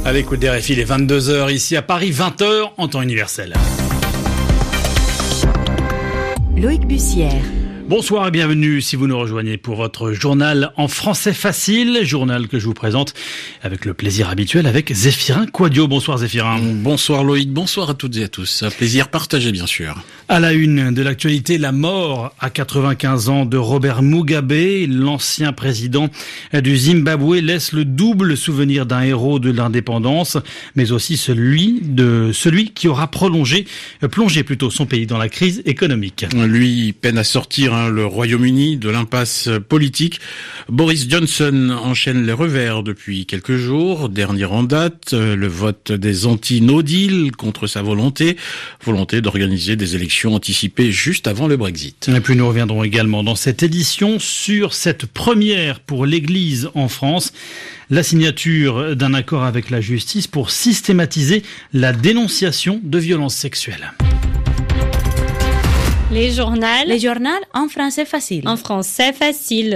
À l'écoute des RFI, il est 22h ici à Paris, 20h en temps universel. Loïc Bussière. Bonsoir et bienvenue si vous nous rejoignez pour votre journal en français facile, journal que je vous présente avec le plaisir habituel avec Zéphirin Quadio. Bonsoir Zéphirin. Bonsoir Loïc, bonsoir à toutes et à tous. Un plaisir partagé bien sûr. À la une de l'actualité, la mort à 95 ans de Robert Mugabe, l'ancien président du Zimbabwe, laisse le double souvenir d'un héros de l'indépendance, mais aussi celui qui aura plongé son pays dans la crise économique. Lui peine à sortir le Royaume-Uni de l'impasse politique. Boris Johnson enchaîne les revers depuis quelques jours. Dernier en date, le vote des anti-no deal contre sa volonté d'organiser des élections anticipées juste avant le Brexit. Et puis nous reviendrons également dans cette édition sur cette première pour l'Église en France, la signature d'un accord avec la justice pour systématiser la dénonciation de violences sexuelles. Les journaux En français facile. En français facile.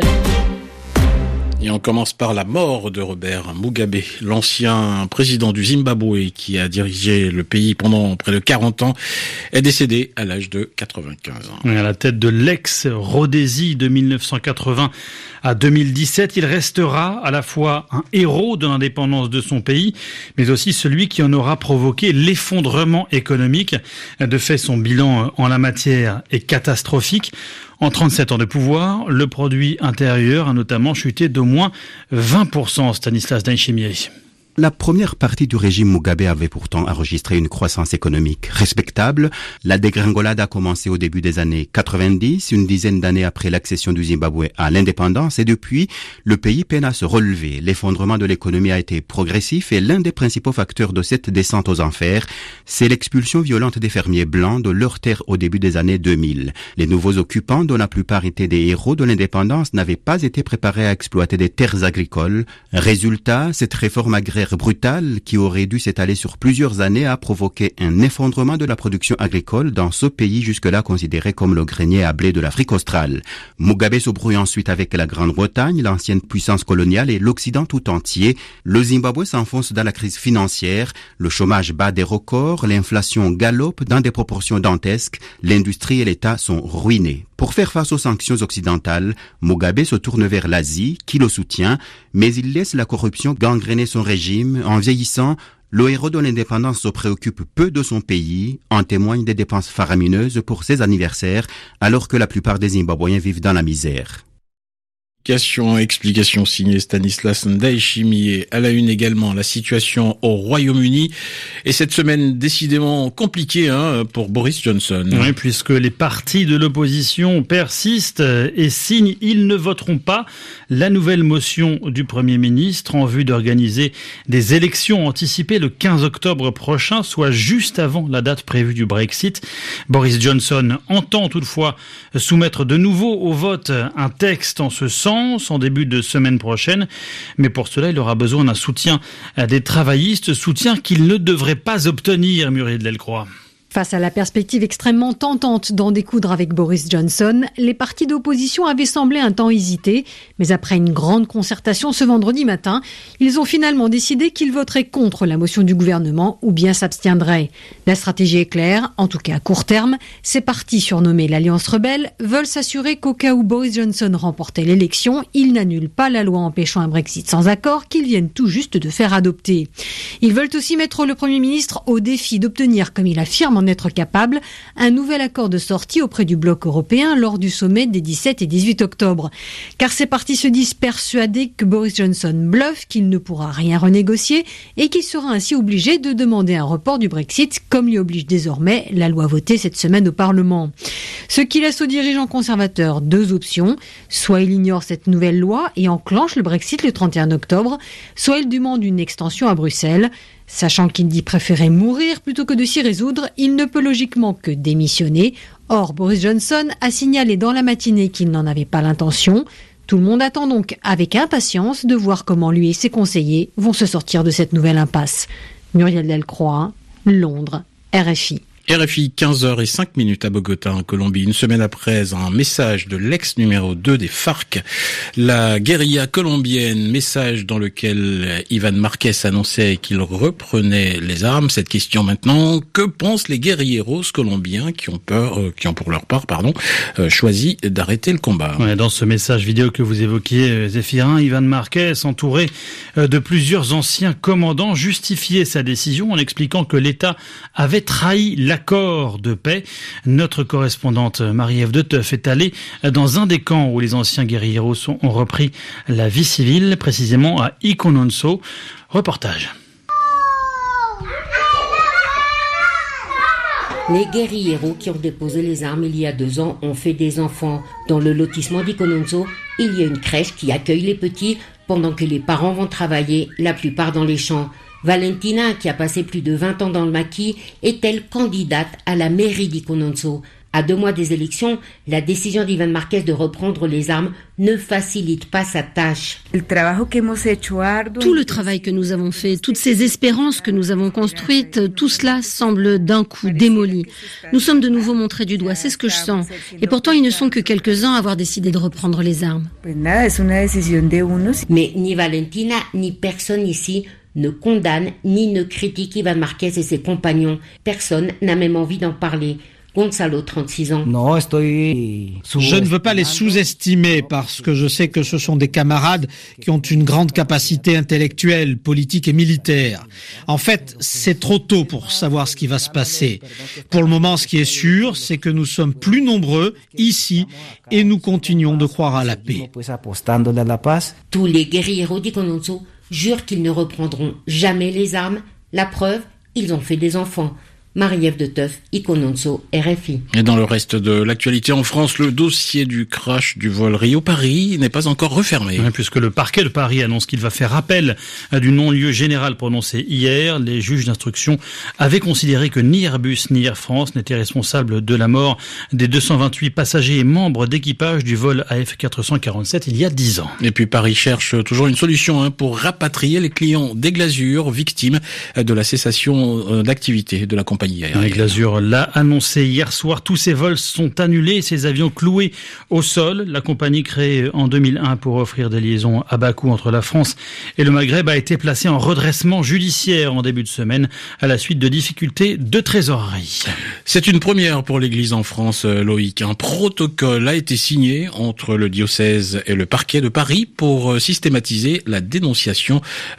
Et on commence par la mort de Robert Mugabe, l'ancien président du Zimbabwe qui a dirigé le pays pendant près de 40 ans, est décédé à l'âge de 95 ans. À la tête de l'ex-Rhodésie de 1980 à 2017, il restera à la fois un héros de l'indépendance de son pays, mais aussi celui qui en aura provoqué l'effondrement économique. De fait, son bilan en la matière est catastrophique. En 37 ans de pouvoir, le produit intérieur a notamment chuté d'au moins 20%, Stanislas Dainchimier. La première partie du régime Mugabe avait pourtant enregistré une croissance économique respectable. La dégringolade a commencé au début des années 90, une dizaine d'années après l'accession du Zimbabwe à l'indépendance, et depuis, le pays peine à se relever. L'effondrement de l'économie a été progressif et l'un des principaux facteurs de cette descente aux enfers, c'est l'expulsion violente des fermiers blancs de leurs terres au début des années 2000. Les nouveaux occupants, dont la plupart étaient des héros de l'indépendance, n'avaient pas été préparés à exploiter des terres agricoles. Résultat, cette réforme agraire brutale, qui aurait dû s'étaler sur plusieurs années, a provoqué un effondrement de la production agricole dans ce pays jusque-là considéré comme le grenier à blé de l'Afrique australe. Mugabe se brouille ensuite avec la Grande-Bretagne, l'ancienne puissance coloniale, et l'Occident tout entier. Le Zimbabwe s'enfonce dans la crise financière, le chômage bat des records, l'inflation galope dans des proportions dantesques, l'industrie et l'État sont ruinés. Pour faire face aux sanctions occidentales, Mugabe se tourne vers l'Asie, qui le soutient, mais il laisse la corruption gangréner son régime. En vieillissant, le héros de l'indépendance se préoccupe peu de son pays, en témoignent des dépenses faramineuses pour ses anniversaires, alors que la plupart des Zimbabwéens vivent dans la misère. Explication signée Stanislas Dainchimier. À la une également, la situation au Royaume-Uni. Et cette semaine décidément compliquée pour Boris Johnson. Oui, puisque les partis de l'opposition persistent et signent, ils ne voteront pas la nouvelle motion du Premier ministre en vue d'organiser des élections anticipées le 15 octobre prochain, soit juste avant la date prévue du Brexit. Boris Johnson entend toutefois soumettre de nouveau au vote un texte en ce sens en début de semaine prochaine, mais pour cela il aura besoin d'un soutien des travaillistes, soutien qu'il ne devrait pas obtenir, Muriel Delcroix. Face à la perspective extrêmement tentante d'en découdre avec Boris Johnson, les partis d'opposition avaient semblé un temps hésiter, mais après une grande concertation ce vendredi matin, ils ont finalement décidé qu'ils voteraient contre la motion du gouvernement ou bien s'abstiendraient. La stratégie est claire, en tout cas à court terme, ces partis surnommés l'Alliance rebelle veulent s'assurer qu'au cas où Boris Johnson remportait l'élection, ils n'annulent pas la loi empêchant un Brexit sans accord qu'ils viennent tout juste de faire adopter. Ils veulent aussi mettre le Premier ministre au défi d'obtenir, comme il affirme en être capable, un nouvel accord de sortie auprès du bloc européen lors du sommet des 17 et 18 octobre. Car ces partis se disent persuadés que Boris Johnson bluffe, qu'il ne pourra rien renégocier et qu'il sera ainsi obligé de demander un report du Brexit, comme l'y oblige désormais la loi votée cette semaine au Parlement. Ce qui laisse aux dirigeants conservateurs deux options. Soit il ignore cette nouvelle loi et enclenche le Brexit le 31 octobre, soit il demande une extension à Bruxelles. Sachant qu'il dit préférer mourir plutôt que de s'y résoudre, il ne peut logiquement que démissionner. Or, Boris Johnson a signalé dans la matinée qu'il n'en avait pas l'intention. Tout le monde attend donc avec impatience de voir comment lui et ses conseillers vont se sortir de cette nouvelle impasse. Muriel Delcroix, Londres, RFI. RFI, 15h05 à Bogota, en Colombie. Une semaine après un message de l'ex numéro 2 des FARC, la guérilla colombienne, message dans lequel Iván Márquez annonçait qu'il reprenait les armes. Cette question maintenant, que pensent les guérilleros colombiens qui ont pour leur part, choisi d'arrêter le combat? Ouais, dans ce message vidéo que vous évoquiez, Zéphirin, Iván Márquez, entouré de plusieurs anciens commandants, justifiait sa décision en expliquant que l'État avait trahi l'accord de paix. Notre correspondante Marie-Ève de Teuf est allée dans un des camps où les anciens guérilleros ont repris la vie civile, précisément à Icononso. Reportage. Les guérilleros qui ont déposé les armes il y a 2 ans ont fait des enfants. Dans le lotissement d'Icononso, il y a une crèche qui accueille les petits pendant que les parents vont travailler, la plupart dans les champs. Valentina, qui a passé plus de 20 ans dans le maquis, est-elle candidate à la mairie d'Icononso. À 2 mois des élections, la décision d'Iván Márquez de reprendre les armes ne facilite pas sa tâche. Tout le travail que nous avons fait, toutes ces espérances que nous avons construites, tout cela semble d'un coup démoli. Nous sommes de nouveau montrés du doigt, c'est ce que je sens. Et pourtant, ils ne sont que quelques-uns à avoir décidé de reprendre les armes. Mais ni Valentina, ni personne ici ne condamne ni ne critique Iván Márquez et ses compagnons. Personne n'a même envie d'en parler. Gonzalo, 36 ans. Je ne veux pas les sous-estimer parce que je sais que ce sont des camarades qui ont une grande capacité intellectuelle, politique et militaire. En fait, c'est trop tôt pour savoir ce qui va se passer. Pour le moment, ce qui est sûr, c'est que nous sommes plus nombreux ici et nous continuons de croire à la paix. Tous les guérilleros d'Icononso jurent qu'ils ne reprendront jamais les armes. La preuve, ils ont fait des enfants. Marie-Ève de Teuf, Icononso, RFI. Et dans le reste de l'actualité en France, le dossier du crash du vol Rio-Paris n'est pas encore refermé. Oui, puisque le parquet de Paris annonce qu'il va faire appel du non-lieu général prononcé hier. Les juges d'instruction avaient considéré que ni Airbus ni Air France n'étaient responsables de la mort des 228 passagers et membres d'équipage du vol AF447 il y a 10 ans. Et puis Paris cherche toujours une solution pour rapatrier les clients des Glazures victimes de la cessation d'activité de la compagnie. Les Glazures l'a annoncé hier soir, tous ces vols sont annulés, ces avions cloués au sol. La compagnie créée en 2001 pour offrir des liaisons à bas coût entre la France et le Maghreb a été placée en redressement judiciaire en début de semaine à la suite de difficultés de trésorerie. C'est une première pour l'Église en France, Loïc. Un protocole a été signé entre le diocèse et le parquet de Paris pour systématiser la dénonciation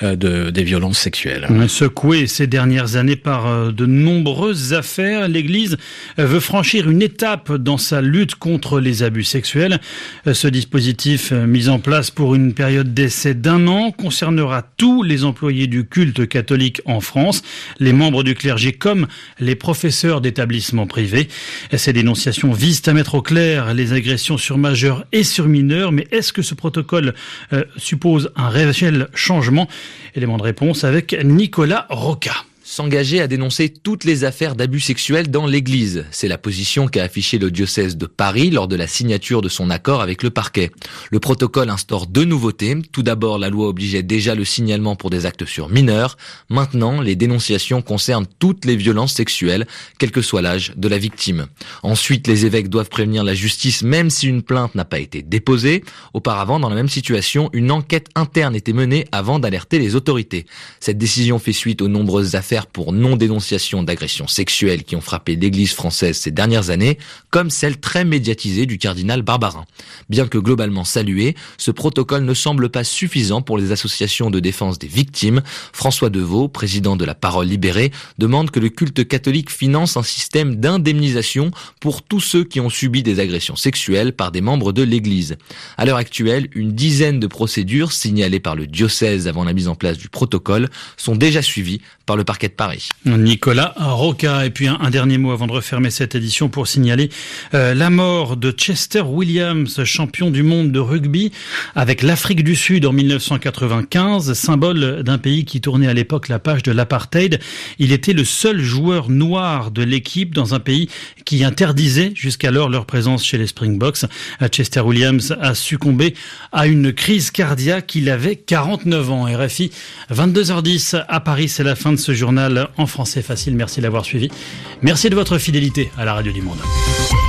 des violences sexuelles. Secouée ces dernières années par de nombreuses affaires, l'Église veut franchir une étape dans sa lutte contre les abus sexuels. Ce dispositif mis en place pour une période d'essai d'1 an concernera tous les employés du culte catholique en France, les membres du clergé comme les professeurs d'établissements privés. Ces dénonciations visent à mettre au clair les agressions sur majeurs et sur mineurs, mais est-ce que ce protocole suppose un réel changement? Élément de réponse avec Nicolas Roca. S'engager à dénoncer toutes les affaires d'abus sexuels dans l'Église. C'est la position qu'a affichée le diocèse de Paris lors de la signature de son accord avec le parquet. Le protocole instaure 2 nouveautés. Tout d'abord, la loi obligeait déjà le signalement pour des actes sur mineurs. Maintenant, les dénonciations concernent toutes les violences sexuelles, quel que soit l'âge de la victime. Ensuite, les évêques doivent prévenir la justice même si une plainte n'a pas été déposée. Auparavant, dans la même situation, une enquête interne était menée avant d'alerter les autorités. Cette décision fait suite aux nombreuses affaires pour non-dénonciation d'agressions sexuelles qui ont frappé l'Église française ces dernières années, comme celle très médiatisée du cardinal Barbarin. Bien que globalement salué, ce protocole ne semble pas suffisant pour les associations de défense des victimes. François Deveau, président de la Parole libérée, demande que le culte catholique finance un système d'indemnisation pour tous ceux qui ont subi des agressions sexuelles par des membres de l'Église. À l'heure actuelle, une dizaine de procédures signalées par le diocèse avant la mise en place du protocole sont déjà suivies par le parquet de Paris. Nicolas Roca. Et puis un dernier mot avant de refermer cette édition pour signaler la mort de Chester Williams, champion du monde de rugby avec l'Afrique du Sud en 1995, symbole d'un pays qui tournait à l'époque la page de l'apartheid. Il était le seul joueur noir de l'équipe dans un pays qui interdisait jusqu'alors leur présence chez les Springboks. Chester Williams a succombé à une crise cardiaque. Il avait 49 ans. RFI, 22h10 à Paris, c'est la fin fin de ce journal en français facile. Merci de l'avoir suivi. Merci de votre fidélité à la Radio du Monde.